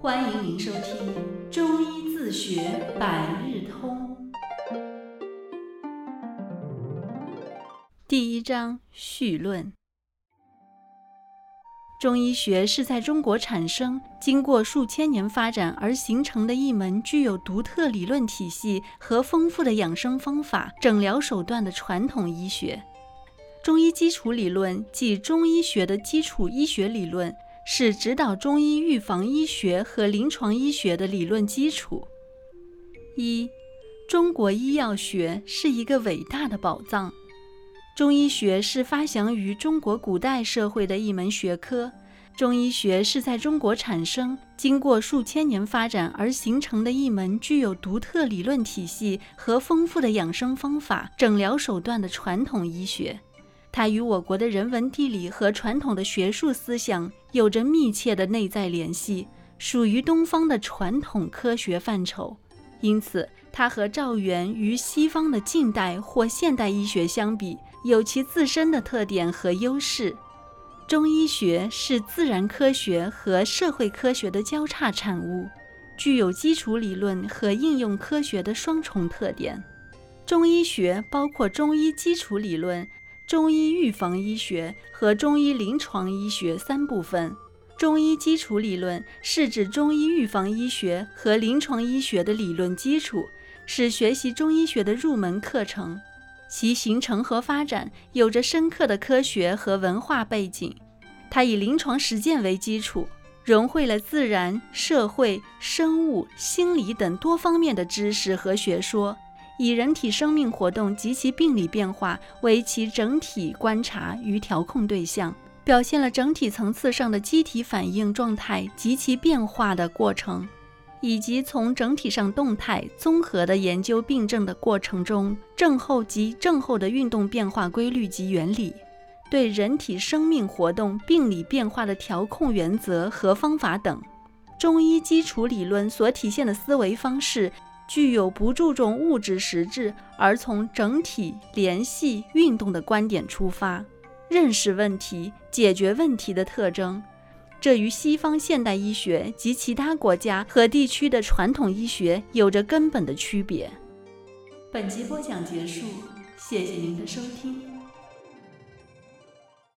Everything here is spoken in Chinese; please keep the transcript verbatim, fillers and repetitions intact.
欢迎您收听《中医自学百日通》第一章序论。中医学是在中国产生，经过数千年发展而形成的一门具有独特理论体系和丰富的养生方法、诊疗手段的传统医学。中医基础理论即中医学的基础医学理论，是指导中医预防医学和临床医学的理论基础。一、中国医药学是一个伟大的宝藏。中医学是发祥于中国古代社会的一门学科。中医学是在中国产生，经过数千年发展而形成的一门具有独特理论体系和丰富的养生方法、诊疗手段的传统医学。它与我国的人文地理和传统的学术思想有着密切的内在联系，属于东方的传统科学范畴。因此，它和肇源于西方的近代或现代医学相比，有其自身的特点和优势。中医学是自然科学和社会科学的交叉产物，具有基础理论和应用科学的双重特点。中医学包括中医基础理论、中医预防医学和中医临床医学三部分。中医基础理论是指中医预防医学和临床医学的理论基础，是学习中医学的入门课程。其形成和发展有着深刻的科学和文化背景。它以临床实践为基础，融汇了自然、社会、生物、心理等多方面的知识和学说，以人体生命活动及其病理变化为其整体观察与调控对象，表现了整体层次上的机体反应状态及其变化的过程，以及从整体上动态综合的研究病症的过程中，症候及症候的运动变化规律及原理，对人体生命活动病理变化的调控原则和方法等。中医基础理论所体现的思维方式具有不注重物质实质，而从整体、联系、运动的观点出发，认识问题、解决问题的特征。这与西方现代医学及其他国家和地区的传统医学有着根本的区别。本集播讲结束，谢谢您的收听。